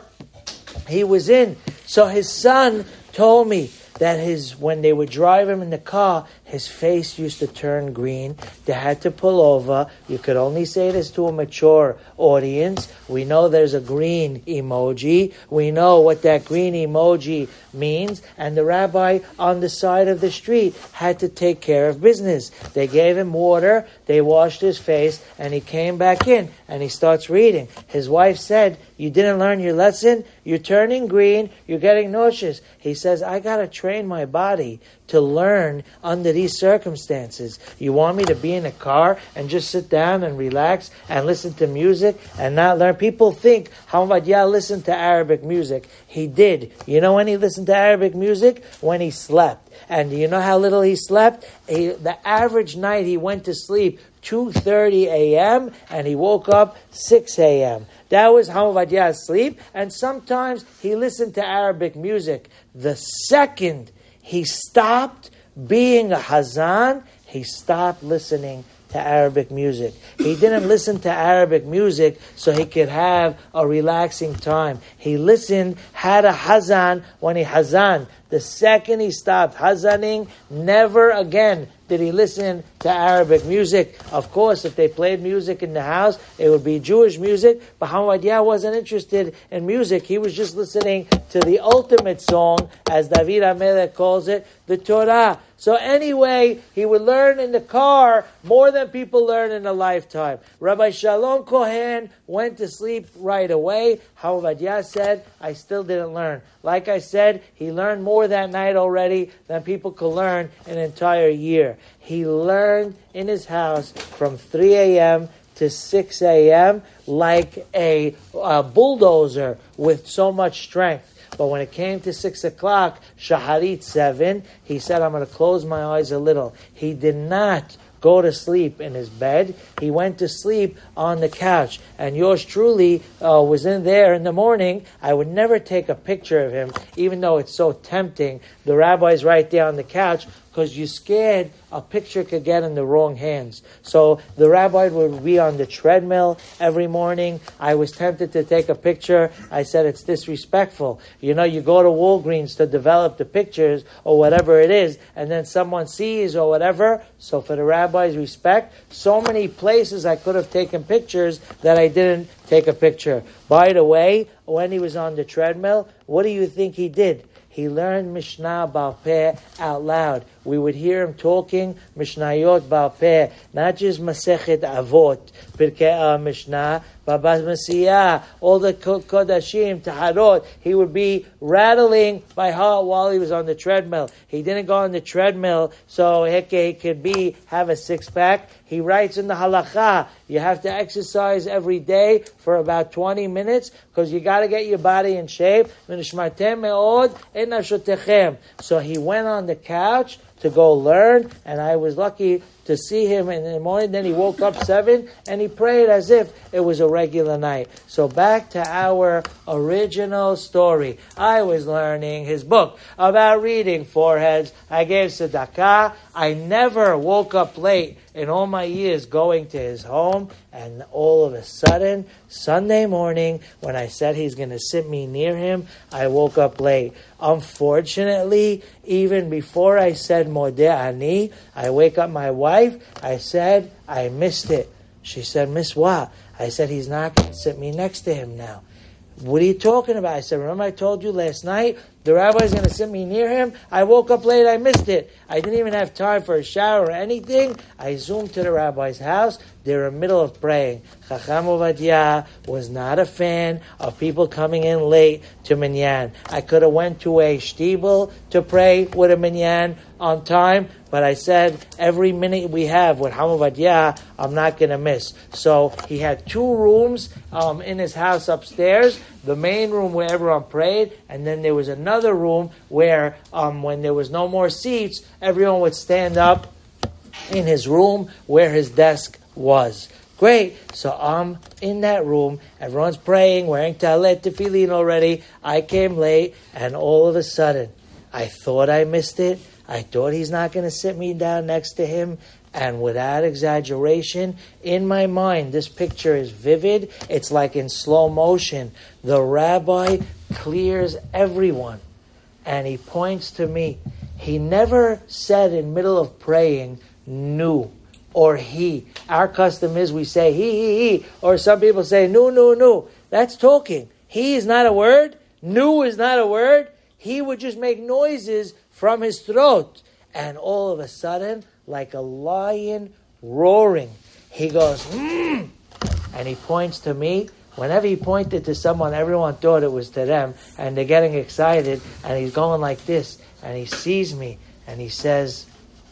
he was in. So his son told me that his when they would drive him in the car, his face used to turn green. They had to pull over. You could only say this to a mature audience. We know there's a green emoji. We know what that green emoji means. And the rabbi on the side of the street had to take care of business. They gave him water. They washed his face. And he came back in. And he starts reading. His wife said, you didn't learn your lesson? You're turning green. You're getting nauseous. He says, I got to train my body to learn under these circumstances. You want me to be in a car and just sit down and relax and listen to music and not learn? People think Hamad Yah listened to Arabic music. He did. You know when he listened to Arabic music? When he slept. And do you know how little he slept? He, the average night he went to sleep two thirty a.m. and he woke up six a.m. That was Hamad Yah's sleep. And sometimes he listened to Arabic music. The second he stopped being a Hazan, he stopped listening to Arabic music. He didn't listen to Arabic music so he could have a relaxing time. He listened, had a Hazan when he Hazan. The second he stopped Hazaning, never again did he listen to Arabic music. Of course, if they played music in the house, it would be Jewish music. But Hamad Yah wasn't interested in music. He was just listening to the ultimate song, as David HaMelech calls it, the Torah. So anyway, he would learn in the car more than people learn in a lifetime. Rabbi Shalom Kohen went to sleep right away. Hamad Yah said, I still didn't learn. Like I said, he learned more that night already than people could learn an entire year. He learned in his house from three a.m. to six a.m. like a, a bulldozer with so much strength. But when it came to six o'clock, Shaharit seven, he said, I'm going to close my eyes a little. He did not go to sleep in his bed. He went to sleep on the couch. And yours truly uh, was in there in the morning. I would never take a picture of him, even though it's so tempting. The rabbi's right there on the couch, because you're scared a picture could get in the wrong hands. So the rabbi would be on the treadmill every morning. I was tempted to take a picture. I said, it's disrespectful. You know, you go to Walgreens to develop the pictures or whatever it is, and then someone sees or whatever. So for the rabbi's respect, so many places I could have taken pictures that I didn't take a picture. By the way, when he was on the treadmill, what do you think he did? He learned Mishnah Baal Peh out loud. We would hear him talking Mishnayot Baal Peh, not just Masechet Avot, Pirkei Mishnah, Babas Masiyah, all the Kodashim, Taharot. He would be rattling by heart while he was on the treadmill. He didn't go on the treadmill so he could be have a six-pack. He writes in the halakha, you have to exercise every day for about twenty minutes because you got to get your body in shape. So he went on the couch to go learn, and I was lucky to see him in the morning. Then he woke up seven and he prayed as if it was a regular night. So back to our original story. I was learning his book about reading foreheads. I gave tzedakah. I never woke up late in all my years going to his home, and all of a sudden, Sunday morning, when I said he's going to sit me near him, I woke up late. Unfortunately, even before I said Modeh Ani, I wake up my wife. I said, I missed it. She said, miss what? I said, he's not going to sit me next to him now. What are you talking about? I said, remember I told you last night the rabbi's going to sit me near him? I woke up late, I missed it. I didn't even have time for a shower or anything. I zoomed to the rabbi's house. They're in the middle of praying. Chacham Ovadia was not a fan of people coming in late to minyan. I could have went to a shtibel to pray with a minyan on time, but I said every minute we have with Chacham Ovadia, I'm not going to miss. So he had two rooms um, in his house upstairs, the main room where everyone prayed, and then there was another room where um, when there was no more seats, everyone would stand up in his room where his desk was. Great. So I'm in that room. Everyone's praying, wearing talit, tefillin already. I came late, and all of a sudden, I thought I missed it. I thought he's not going to sit me down next to him. And without exaggeration, in my mind, this picture is vivid. It's like in slow motion. The rabbi clears everyone, and he points to me. He never said in middle of praying, nu, or he. Our custom is we say he, he, he, or some people say nu, nu, nu. That's talking. He is not a word. Nu is not a word. He would just make noises from his throat. And all of a sudden, like a lion roaring, he goes, mm, and he points to me. Whenever he pointed to someone, everyone thought it was to them, and they're getting excited, and he's going like this, and he sees me, and he says,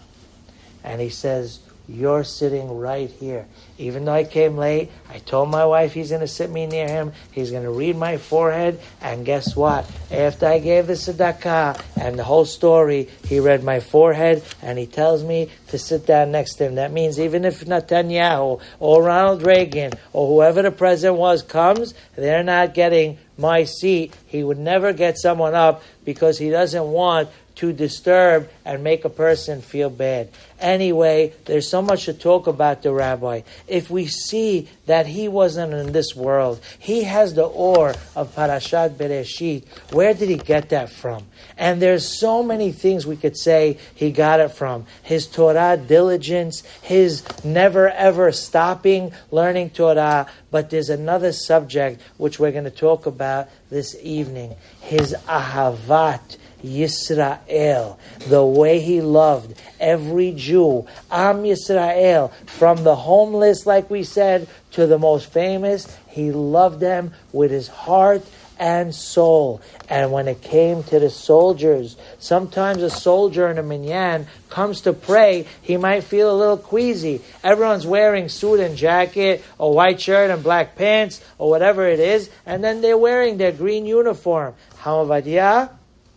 and he says, you're sitting right here. Even though I came late, I told my wife he's going to sit me near him. He's going to read my forehead. And guess what? After I gave the tzedakah and the whole story, he read my forehead and he tells me to sit down next to him. That means even if Netanyahu or Ronald Reagan or whoever the president was comes, they're not getting my seat. He would never get someone up because he doesn't want to disturb and make a person feel bad. Anyway, there's so much to talk about the rabbi. If we see that he wasn't in this world, he has the ore of Parashat Bereshit. Where did he get that from? And there's so many things we could say he got it from. His Torah diligence, his never ever stopping learning Torah. But there's another subject which we're going to talk about this evening. His ahavat Yisrael, the way he loved every Jew, Am Yisrael, from the homeless, like we said, to the most famous. He loved them with his heart and soul. And when it came to the soldiers, sometimes a soldier in a minyan comes to pray, he might feel a little queasy. Everyone's wearing suit and jacket, or white shirt and black pants, or whatever it is, and then they're wearing their green uniform. Hamavadia,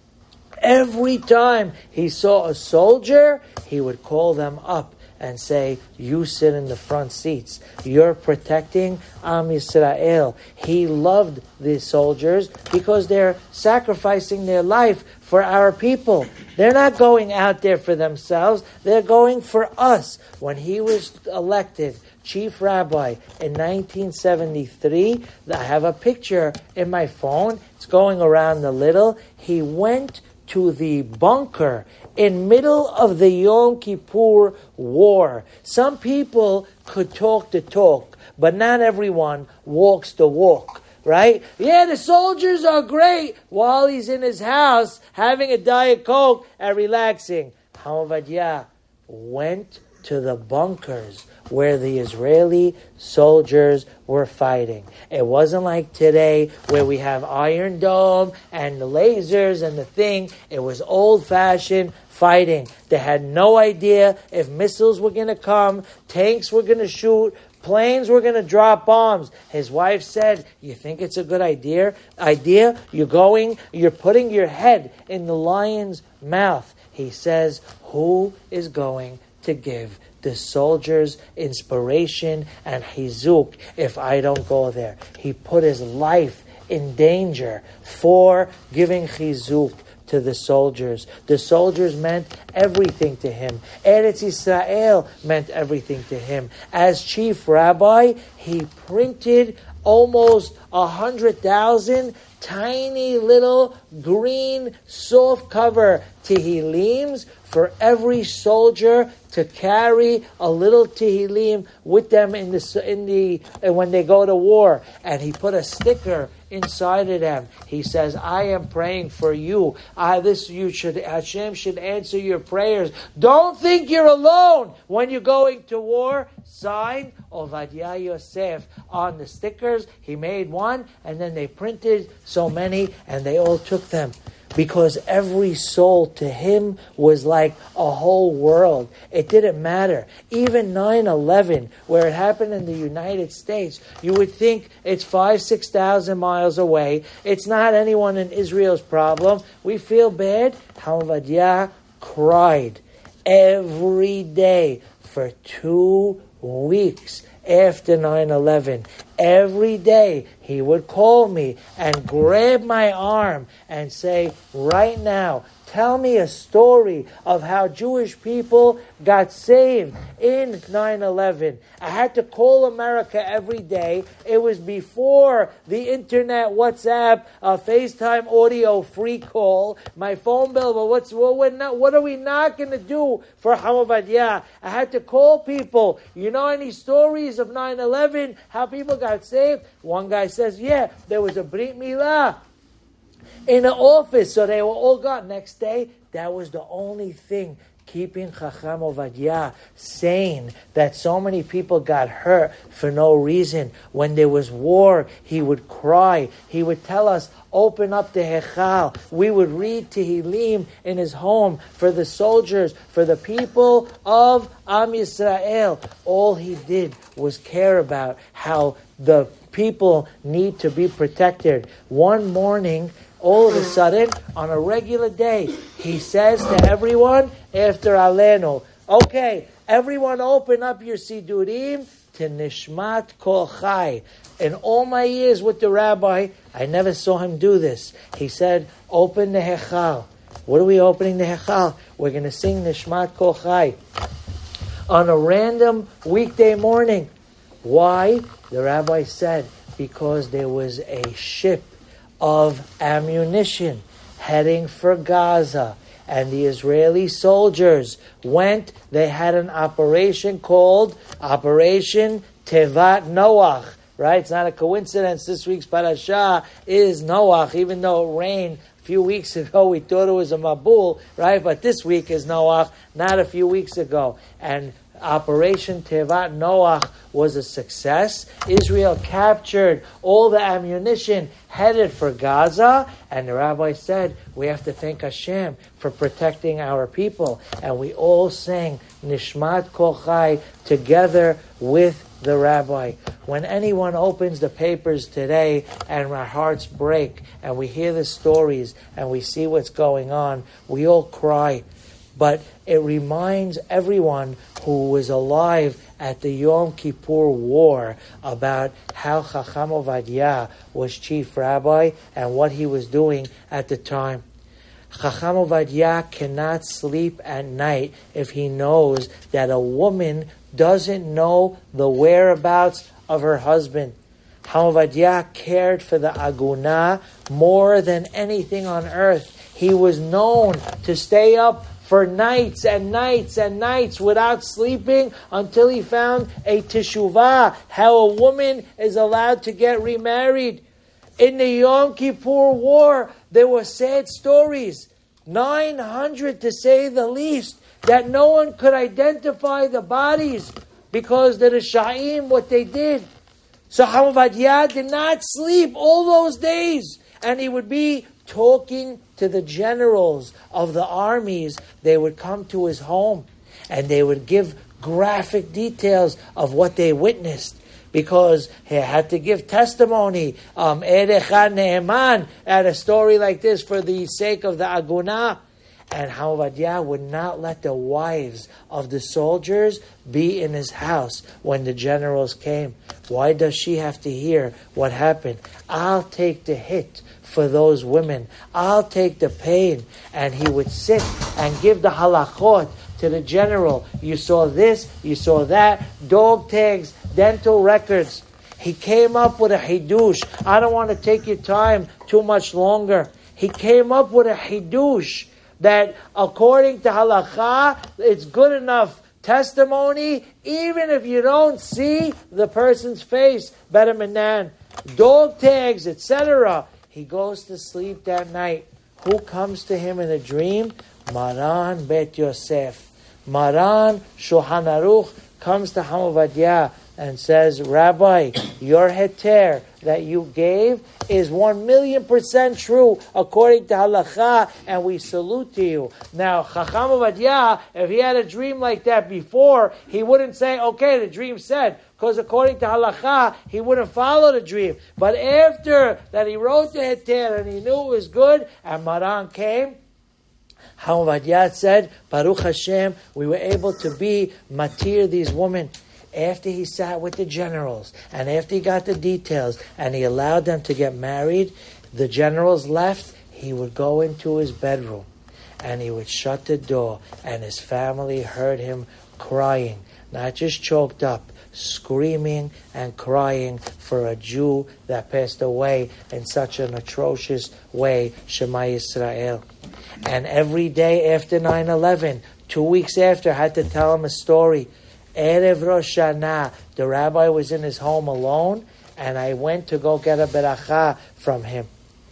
every time he saw a soldier, he would call them up and say, you sit in the front seats. You're protecting Am Yisrael. He loved the soldiers because they're sacrificing their life for our people. They're not going out there for themselves. They're going for us. When he was elected chief rabbi in nineteen seventy-three, I have a picture in my phone. It's going around a little. He went to the bunker in middle of the Yom Kippur war. Some people could talk the talk, but not everyone walks the walk, right? Yeah, the soldiers are great while he's in his house having a Diet Coke and relaxing. Hamavadia went to the bunkers where the Israeli soldiers were fighting. It wasn't like today where we have Iron Dome and the lasers and the thing. It was old-fashioned fighting. They had no idea if missiles were going to come, tanks were going to shoot, planes were going to drop bombs. His wife said, you think it's a good idea? Idea? You're going, you're putting your head in the lion's mouth. He says, who is going to give the soldiers inspiration and chizuk if I don't go there? He put his life in danger for giving chizuk to the soldiers. The soldiers meant everything to him. Eretz Yisrael meant everything to him. As chief rabbi, he printed almost a hundred thousand tiny little green soft cover Tehillims for every soldier to carry a little Tehillim with them in the in the when they go to war. And he put a sticker inside of them. He says, I am praying for you. I, this you should Hashem should answer your prayers. Don't think you're alone when you're going to war. Signed Ovadia Yosef on the stickers. He made one, and then they printed so many, and they all took them. Because every soul to him was like a whole world. It didn't matter. Even nine eleven, where it happened in the United States, you would think it's five, six thousand miles away. It's not anyone in Israel's problem. We feel bad. Hamavadia cried every day for two weeks. after nine eleven. Every day he would call me and grab my arm and say, right now, tell me a story of how Jewish people got saved in nine eleven. I had to call America every day. It was before the internet, WhatsApp, uh, FaceTime audio free call, my phone bill. But what's what, we're not, what are we not going to do for Hamav I had to call people. You know any stories of nine eleven, how people got saved? One guy says, yeah, there was a Brit Milah in an office, so they were all gone. Next day, that was the only thing keeping Chacham Ovadia sane, that so many people got hurt for no reason. When there was war, he would cry. He would tell us, open up the Hechal. We would read Tehillim in his home for the soldiers, for the people of Am Yisrael. All he did was care about how the people need to be protected. One morning, all of a sudden, on a regular day, he says to everyone after Alenu, okay, everyone open up your Sidurim to Nishmat Kol Chai. In all my years with the rabbi, I never saw him do this. He said, open the Hechal. What are we opening the Hechal? We're going to sing Nishmat Kol Chai on a random weekday morning. Why? The rabbi said, because there was a ship of ammunition heading for Gaza, and the Israeli soldiers went. They had an operation called Operation Tevat Noach. Right? It's not a coincidence. This week's parasha is Noach, even though it rained a few weeks ago. We thought it was a Mabul, right? But this week is Noach, not a few weeks ago. And Operation Tevat Noach was a success. Israel captured all the ammunition headed for Gaza, and the rabbi said, we have to thank Hashem for protecting our people. And we all sang Nishmat Kol Chai together with the rabbi. When anyone opens the papers today and our hearts break and we hear the stories and we see what's going on, we all cry. But it reminds everyone who was alive at the Yom Kippur War about how Chacham Ovadia was chief rabbi and what he was doing at the time. Chacham Ovadia cannot sleep at night if he knows that a woman doesn't know the whereabouts of her husband. Chacham Ovadia cared for the Aguna more than anything on earth. He was known to stay up for nights and nights and nights without sleeping until he found a teshuvah, how a woman is allowed to get remarried. In the Yom Kippur War, there were sad stories, nine hundred to say the least, that no one could identify the bodies because the Risha'im, what they did. So Hamav did not sleep all those days, and he would be talking to the generals of the armies. They would come to his home and they would give graphic details of what they witnessed, because he had to give testimony. Um, Erecha Ne'eman at a story like this for the sake of the Aguna. And Hamav would not let the wives of the soldiers be in his house when the generals came. Why does she have to hear what happened? I'll take the hit for those women. I'll take the pain. And he would sit and give the halachot to the general. You saw this, you saw that, dog tags, dental records. He came up with a hidush. I don't want to take your time too much longer. He came up with a hidush that according to halakha, it's good enough testimony, even if you don't see the person's face. Better manan, dog tags, et cetera. He goes to sleep that night. Who comes to him in a dream? Maran Bet Yosef. Maran Shulchan Aruch comes to Hamav and says, Rabbi, your heter that you gave is one million percent true according to halacha, and we salute to you. Now, Chacham Ovadia, if he had a dream like that before, he wouldn't say, okay, the dream said, because according to halacha, he wouldn't follow the dream. But after that he wrote the heter and he knew it was good, and Maran came, Hamav said, Baruch Hashem, we were able to be matir these women. after he sat with the generals, and after he got the details, and he allowed them to get married, the generals left, he would go into his bedroom, and he would shut the door, and his family heard him crying, not just choked up, screaming and crying for a Jew that passed away in such an atrocious way, Shema Yisrael. And every day after nine eleven, two weeks after, I had to tell him a story. Erev Rosh Hashanah, the rabbi was in his home alone, and I went to go get a beracha from him.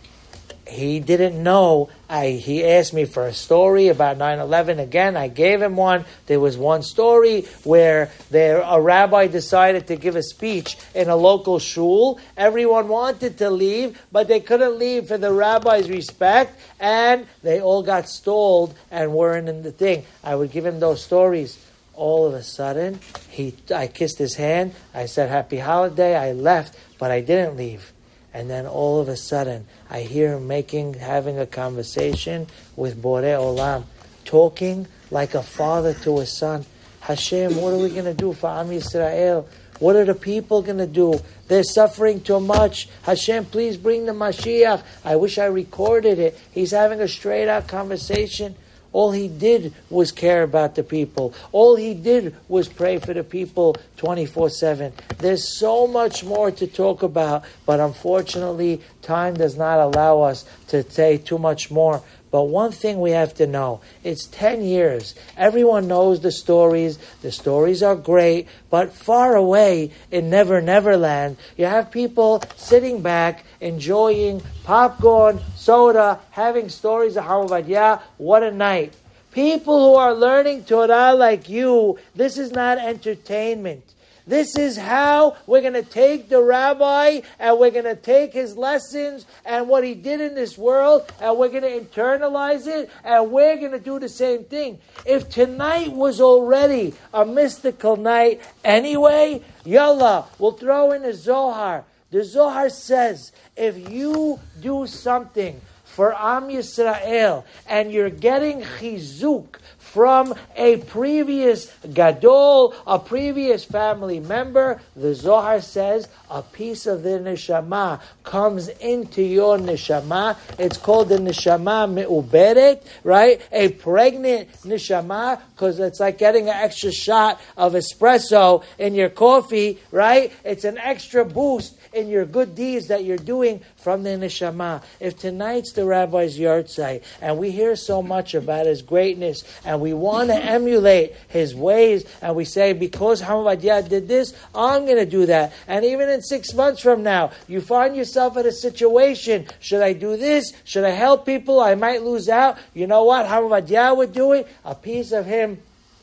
He didn't know. I, he asked me for a story about nine eleven. Again, I gave him one. There was one story where there, a rabbi decided to give a speech in a local shul. Everyone wanted to leave, but they couldn't leave for the rabbi's respect, and they all got stalled and weren't in the thing. I would give him those stories. All of a sudden, he, I kissed his hand. I said, "Happy holiday." I left, but I didn't leave. And then all of a sudden, I hear him making, having a conversation with Borei Olam, talking like a father to a son. Hashem, what are we going to do for Am Yisrael? What are the people going to do? They're suffering too much. Hashem, please bring the Mashiach. I wish I recorded it. He's having a straight out conversation. All he did was care about the people. All he did was pray for the people twenty-four seven. There's so much more to talk about, but unfortunately, time does not allow us to say too much more. But one thing we have to know, it's ten years. Everyone knows the stories. The stories are great, but far away in Never Never Land, you have people sitting back, enjoying popcorn, soda, having stories of Chacham Ovadia. What a night. People who are learning Torah like you, this is not entertainment. This is how we're going to take the rabbi, and we're going to take his lessons and what he did in this world, and we're going to internalize it, and we're going to do the same thing. If tonight was already a mystical night anyway, yallah, we'll throw in a Zohar. The Zohar says, if you do something for Am Yisrael, and you're getting chizuk from a previous gadol, a previous family member, the Zohar says a piece of the neshama comes into your neshama. It's called the neshama me'uberet, right? A pregnant neshama, because it's like getting an extra shot of espresso in your coffee, right? It's an extra boost in your good deeds that you're doing from the neshama. If tonight's the rabbi's yahrzeit, and we hear so much about his greatness, and we want to emulate his ways, and we say, because Chacham Ovadia did this, I'm going to do that. And even in six months from now, you find yourself in a situation, should I do this? Should I help people? I might lose out. You know what Chacham Ovadia would do it? A piece of him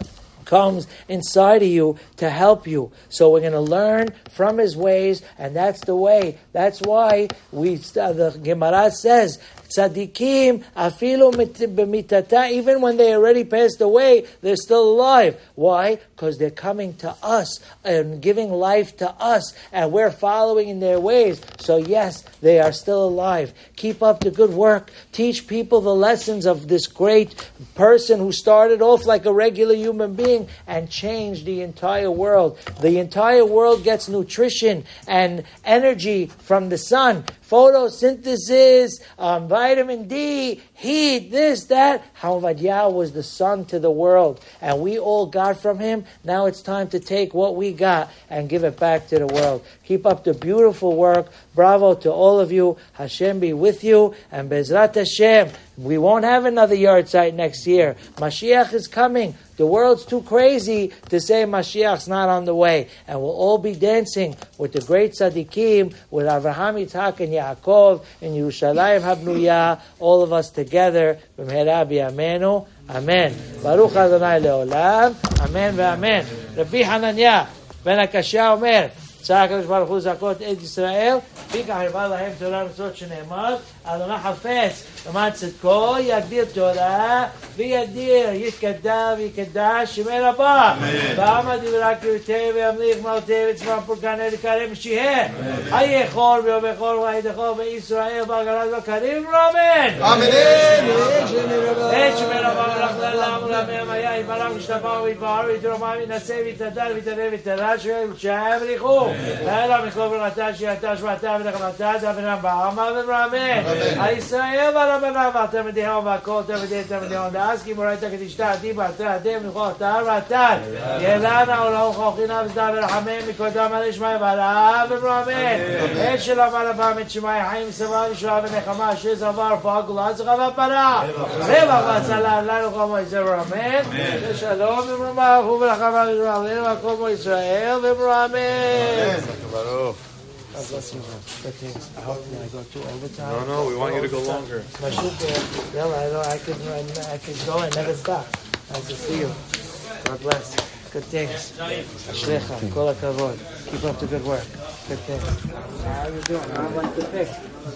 comes inside of you to help you. So we're going to learn from his ways, and that's the way. That's why we uh, the Gemara says, Tzadikim, afilu b'mitata, even when they already passed away, they're still alive. Why? Because they're coming to us and giving life to us, and we're following in their ways. So yes, they are still alive. Keep up the good work. Teach people the lessons of this great person who started off like a regular human being and changed the entire world. The entire world gets nutrition and energy from the sun. Photosynthesis, um, vitamin D, heat, this, that. Chacham Ovadia was the sun to the world, and we all got from him. Now it's time to take what we got and give it back to the world. Keep up the beautiful work. Bravo to all of you. Hashem be with you, and Bezrat Hashem, we won't have another yahrzeit next year. Mashiach is coming. The world's too crazy to say Mashiach's not on the way. And we'll all be dancing with the great tzaddikim, with Avraham, Yitzhak, and Yaakov, in Yerushalayim Habnuyah, all of us together. B'mehera b'yameinu. Amen. Baruch Adonai le'olam. Amen ve'amen. Rabbi Hananya ben Akashya Omer, צעק הקדוש ברוך הוא זעקות את ישראל, וכך הרבה להם תורה ומצוות שנאמר, אדוני חפץ למען צדקו, יגדיר תורה וידיר, יתקדש ויקדש שמי רבה. בעם דברה קריאותי וימליך מלכותי וצבא פורקני לקרב משיחה. היכול ויובכול וידכול בישראל בגלת בקרים רמן. אמן. את שמי רבה ולכלל לעם ולעמם היה יתברך וישתפר ויתבהר ויתרומם וינסה ויתהדר ויתעלה ויתעלה שהם ריחו. אלא מכל ברמתה שיעתה שבתה ונחמתה דבנם בעמה וברמן. הישראל והרבנם והתלמידיהם והכל תלמידי תלמידיהם דאז כי מורית הקדישתה עדי בעתה עדי ונכו אתר ואתר ילנה ולאו חוכינה וזדה ורחמם מקודם על ישמעי ועלה וברמן. את שלמה לבם את שמעי חיים סבא ושעה ונחמה שז עבר רפואה גולה צחה והפרה רווח והצלה לנו כל מו ישראל וברמן. ושלום וברמה וברחמה וברמן וכל מו ישראל וברמן. Baruch. God bless you, man. Good things. I hope I go too overtime. No, no, we want you to go longer. Yeah, I know I can, I can go and never stop. Nice to see you. God bless. Good things. Ashlecha, kol hakavod. Keep up the good work. Good things. How are you doing? I like the pick.